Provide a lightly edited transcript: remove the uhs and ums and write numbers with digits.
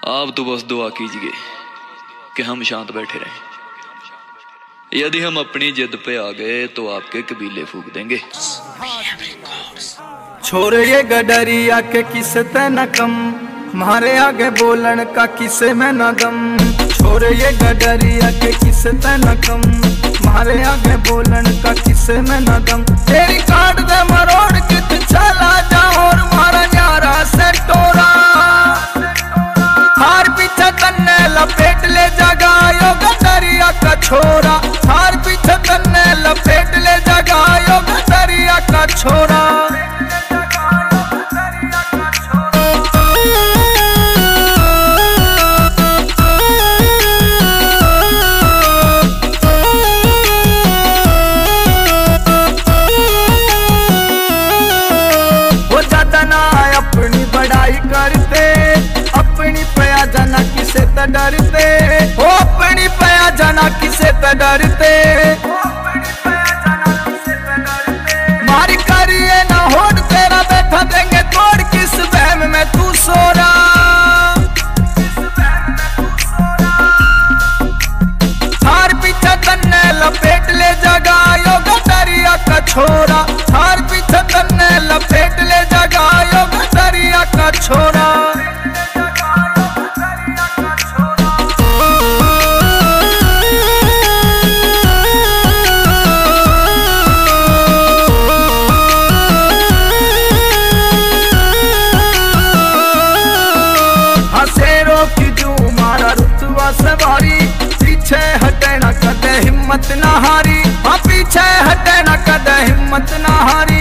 आप तो बस दुआ कीजिए कि हम शांत बैठे रहें। यदि हम अपनी जिद पे आ गए तो आपके कबीले फूंक देंगे। छोरे ये गडरिया के किसे ते न कम, मारे आगे बोलन का किसे में न दम। छोरे ये गडरिया के किसे ते न कम, मारे आगे बोलन का किसे में न दम। तेरी काट दे मरोड़ कित चला जा और मारा न्यारा से टोरा। हार पीछे तन्ने लपेट ले जगा यो गडरिया का छोरा। हार पीछे तन्ने लपेट ले जगा यो गडरिया का छोरा। करते अपनी पया जाना किसे त डरते, ओ अपनी पया जाना किसे त डरते। मारी करिए ना होड़ तेरा बैठा देंगे तोड़, किस बहम में तू सो रहा। थार पीछे तन्ने लपेट ले जगा यो गडरिया का छोरा। थार पीछे तन्ने लपेट ले जगा यो गडरिया का छोरा। हसेरो की जू मारा रुतवा सवारी, पीछे हटे ना कदे हिम्मत ना हारी। हाँ पीछे हटे ना कदे हिम्मत ना हारी।